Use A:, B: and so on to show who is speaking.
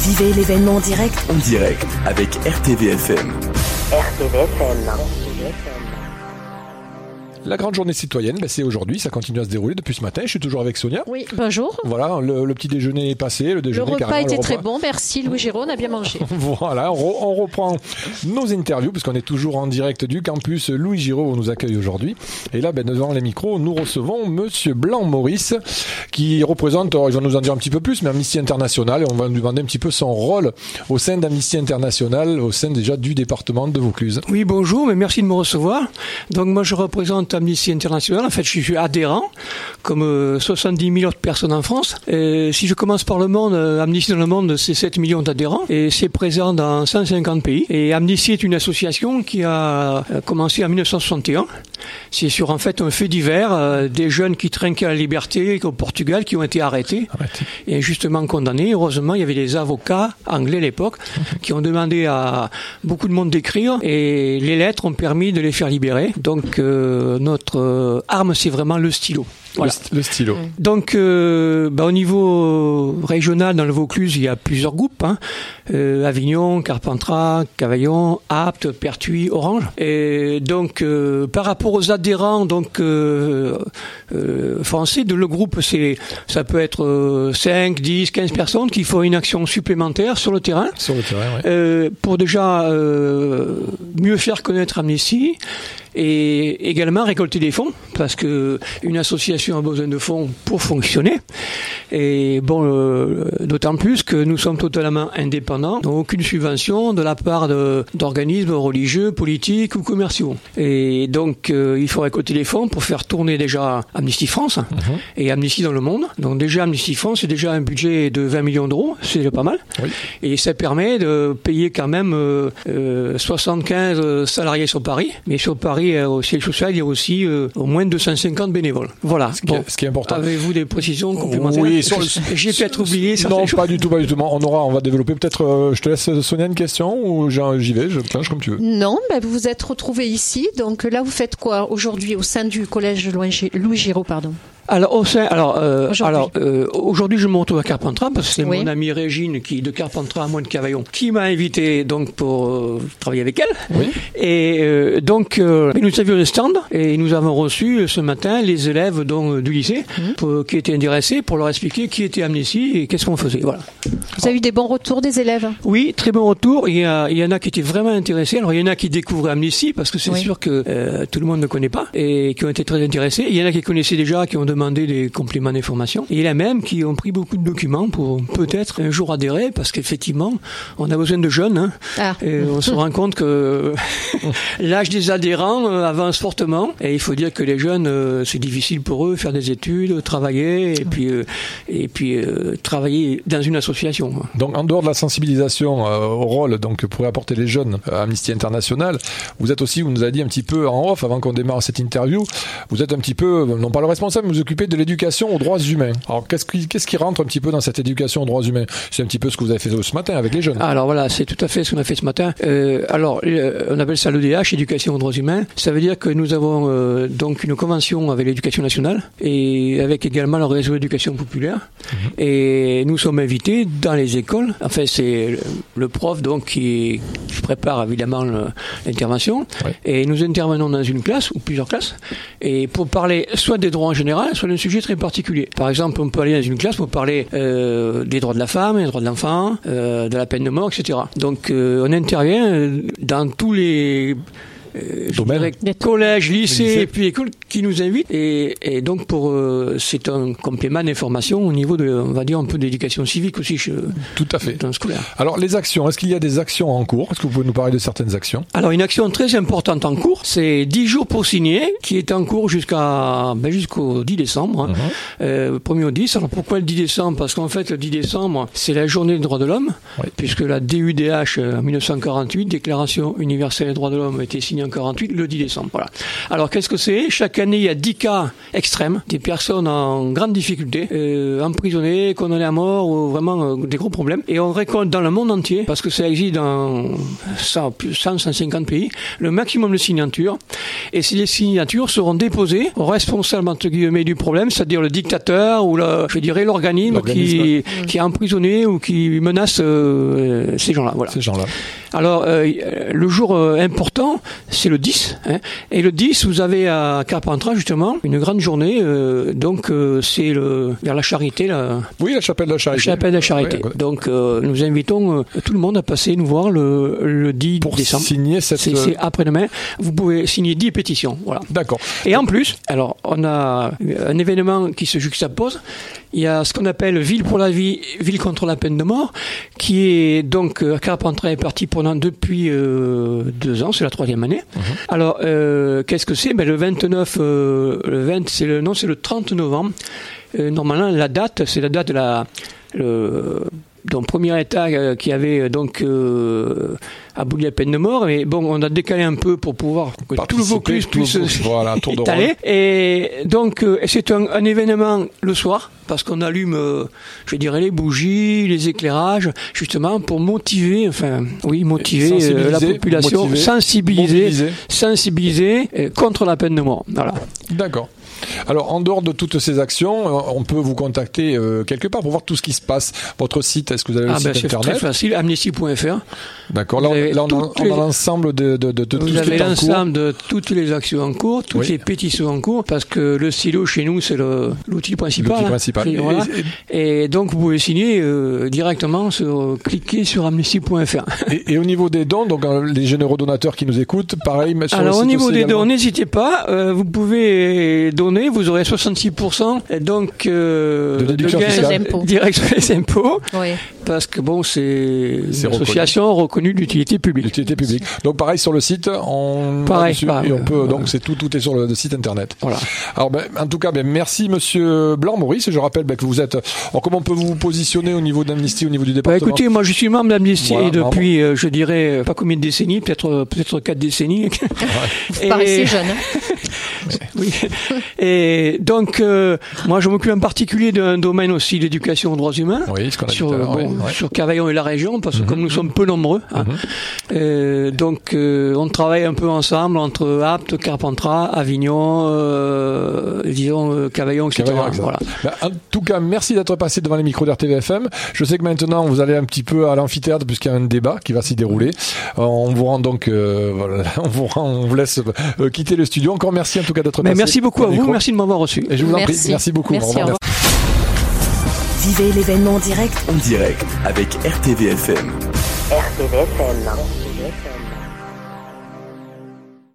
A: Vivez l'événement en direct.
B: En direct avec RTVFM.
C: La grande journée citoyenne, c'est aujourd'hui, ça continue à se dérouler depuis ce matin. Je suis toujours avec Sonia.
D: Oui, bonjour.
C: Voilà, le petit déjeuner est passé, le déjeuner
D: Le repas était très
C: repas.
D: bon, merci Louis Giraud, on a bien mangé.
C: Voilà, on reprend nos interviews, puisqu'on est toujours en direct du campus Louis Giraud nous accueille aujourd'hui. Et là, devant les micros, nous recevons Monsieur Blanc-Maurice, qui représente, il va nous en dire un petit peu plus, mais Amnesty International, et on va lui demander un petit peu son rôle au sein d'Amnesty International, au sein déjà du département de Vaucluse.
E: Oui, bonjour, mais merci de me recevoir. Donc moi, je représente Amnesty International. En fait, je suis adhérent, comme 70 000 autres personnes en France. Et si je commence par le monde, Amnesty dans le monde, c'est 7 millions d'adhérents et c'est présent dans 150 pays. Et Amnesty est une association qui a commencé en 1961. C'est sur en fait un fait divers, des jeunes qui trinquaient la liberté au Portugal, qui ont été arrêtés et injustement condamnés. Heureusement, il y avait des avocats anglais à l'époque qui ont demandé à beaucoup de monde d'écrire et les lettres ont permis de les faire libérer. Donc notre arme, c'est vraiment le stylo. Voilà.
C: Le stylo.
E: Donc, au niveau régional, dans le Vaucluse, il y a plusieurs groupes. Avignon, Carpentras, Cavaillon, Apt, Pertuis, Orange. Et donc, par rapport aux adhérents français, le groupe, ça peut être 5, 10, 15 personnes qui font une action supplémentaire sur le terrain.
C: Sur le terrain, oui.
E: Pour déjà mieux faire connaître Amnesty. Et également récolter des fonds, parce que une association a besoin de fonds pour fonctionner. Et d'autant plus que nous sommes totalement indépendants, donc aucune subvention de la part d'organismes religieux, politiques ou commerciaux. Et donc il faut récolter des fonds pour faire tourner déjà Amnesty France et Amnesty dans le monde. Donc déjà Amnesty France, c'est déjà un budget de 20 millions d'euros, c'est déjà pas mal. Oui. Et ça permet de payer quand même 75 salariés sur Paris, mais sur Paris au siège social, il y a aussi au moins 250 bénévoles. Voilà.
C: Ce qui est important.
E: Avez-vous des précisions complémentaires?
C: Oui,
E: j'ai peut-être oublié ça.
C: Non, pas du tout. On va développer peut-être. Je te laisse, Sonia, une question ou j'y vais, je planche comme tu veux.
D: Non, vous vous êtes retrouvés ici. Donc là, vous faites quoi aujourd'hui au sein du collège Louis Giraud, pardon?
E: Aujourd'hui, je me retrouve à Carpentras parce que c'est mon amie Régine de Carpentras à moi de Cavaillon qui m'a invité donc pour travailler avec elle. Oui. Et nous avions le stand et nous avons reçu ce matin les élèves du lycée qui étaient intéressés pour leur expliquer qui était Amnesty et qu'est-ce qu'on faisait. Voilà.
D: Vous avez eu des bons retours des élèves?
E: Oui, très bons retours. Il y en a qui étaient vraiment intéressés. Alors il y en a qui découvraient Amnesty parce que c'est sûr que tout le monde ne connaît pas et qui ont été très intéressés. Il y en a qui connaissaient déjà, qui ont demandé des compléments d'information. Et il y en a même qui ont pris beaucoup de documents pour peut-être un jour adhérer parce qu'effectivement, on a besoin de jeunes. Et on se rend compte que l'âge des adhérents avance fortement et il faut dire que les jeunes, c'est difficile pour eux faire des études, travailler et puis travailler dans une association.
C: Donc en dehors de la sensibilisation au rôle donc pourraient apporter les jeunes à Amnesty International, vous êtes aussi, vous nous avez dit un petit peu en off avant qu'on démarre cette interview, vous êtes un petit peu, non pas le responsable, mais vous occupez de l'éducation aux droits humains. Alors qu'est-ce qui rentre un petit peu dans cette éducation aux droits humains? C'est un petit peu ce que vous avez fait ce matin avec les jeunes.
E: Alors voilà, c'est tout à fait ce qu'on a fait ce matin. On appelle ça l'EDH, éducation aux droits humains. Ça veut dire que nous avons donc une convention avec l'éducation nationale et avec également le réseau d'éducation populaire. Et nous sommes invités dans les écoles. Enfin, c'est le prof donc qui prépare évidemment l'intervention. Oui. Et nous intervenons dans une classe ou plusieurs classes et pour parler soit des droits en général, soit d'un sujet très particulier. Par exemple, on peut aller dans une classe pour parler des droits de la femme, des droits de l'enfant, de la peine de mort, etc. Donc, on intervient dans tous les collèges, lycées et puis écoles qui nous invitent et donc c'est un complément d'information au niveau de, on va dire, un peu d'éducation civique aussi
C: tout à fait
E: dans le scolaire.
C: Alors les actions, est-ce qu'il y a des actions en cours? Est-ce que vous pouvez nous parler de certaines actions? Alors
E: une action très importante en cours, c'est 10 jours pour signer qui est en cours jusqu'au 10 décembre. 1er au 10. Alors pourquoi le 10 décembre? Parce qu'en fait le 10 décembre c'est la journée des droits de l'homme puisque la DUDH en 1948, Déclaration universelle des droits de l'homme, a été signée 1948, le 10 décembre. Voilà. Alors, qu'est-ce que c'est? Chaque année, il y a 10 cas extrêmes, des personnes en grande difficulté, emprisonnées, condamnées à mort, ou vraiment des gros problèmes. Et on récolte dans le monde entier, parce que ça existe dans 150 pays, le maximum de signatures. Et ces signatures seront déposées au responsable, entre guillemets, du problème, c'est-à-dire le dictateur ou l'organisme qui est emprisonné ou qui menace ces gens-là. Voilà.
C: Ces gens-là.
E: Alors, le jour important, c'est le 10. Hein, et le 10, vous avez à Carpentras, justement, une grande journée. Donc, c'est vers la Charité.
C: Oui, la chapelle de la Charité.
E: La chapelle de la Charité. Oui. Donc, nous invitons tout le monde à passer nous voir le 10
C: pour
E: décembre.
C: Signer cette...
E: C'est après-demain. Vous pouvez signer 10 pétitions. Voilà.
C: D'accord.
E: Et en plus, alors, on a un événement qui se juxtapose. Il y a ce qu'on appelle Ville pour la vie, Ville contre la peine de mort, qui est donc à Carpentras est partie prenante depuis 2 ans, c'est la 3e année. Alors, qu'est-ce que c'est? Le 29, c'est le 30 novembre. Normalement, la date, c'est la date de donc premier État qui avait donc aboli la peine de mort, mais bon, on a décalé un peu pour pouvoir que tout le Vaucluse puisse étaler. Et donc, c'est un événement le soir, parce qu'on allume, les bougies, les éclairages, justement pour motiver la population, sensibiliser contre la peine de mort. Voilà.
C: D'accord. Alors, en dehors de toutes ces actions, on peut vous contacter quelque part pour voir tout ce qui se passe. Votre site, est-ce que vous avez le site internet?
E: C'est très facile, amnesty.fr.
C: D'accord. Là, on a l'ensemble de tout ce qui est en cours.
E: Vous avez l'ensemble de toutes les actions en cours, toutes les pétitions en cours, parce que le stylo, chez nous, c'est l'outil principal. Voilà. Et donc, vous pouvez signer directement cliquer sur amnesty.fr.
C: Et au niveau des dons, donc les généreux donateurs qui nous écoutent, pareil.
E: Alors, au niveau des dons, n'hésitez pas. Vous pouvez donner, vous aurez 66% donc
C: de déduction fiscale
E: direct sur les impôts.
D: Oui.
E: Parce que bon, c'est une association reconnue d'utilité publique.
C: Donc pareil sur le site, on peut donc tout est sur le site internet.
E: Voilà.
C: Alors en tout cas, merci Monsieur Blanc-Maurice. Je rappelle que vous êtes. Alors comment on peut vous positionner au niveau d'Amnesty, au niveau du département?
E: Écoutez, moi je suis membre d'Amnesty depuis, je dirais pas combien de décennies, peut-être 4 décennies.
D: Vous paraissez jeune.
E: Oui. Et donc, moi, je m'occupe en particulier d'un domaine aussi, l'éducation aux droits humains.
C: Oui, ce qu'on a
E: sur Cavaillon et la région, parce que comme nous sommes peu nombreux, donc on travaille un peu ensemble entre Apt, Carpentras, Avignon, Cavaillon, etc. Voilà.
C: En tout cas, merci d'être passé devant les micros d'RTVFM. Je sais que maintenant, vous allez un petit peu à l'amphithéâtre puisqu'il y a un débat qui va s'y dérouler. On vous rend donc, on vous laisse quitter le studio. Encore merci en tout cas d'être passé.
E: Merci beaucoup à vous, merci de m'avoir reçu.
C: Et je vous en prie, merci beaucoup.
D: Merci, au revoir.
B: Vivez l'événement en direct avec RTVFM.
A: RTVFM.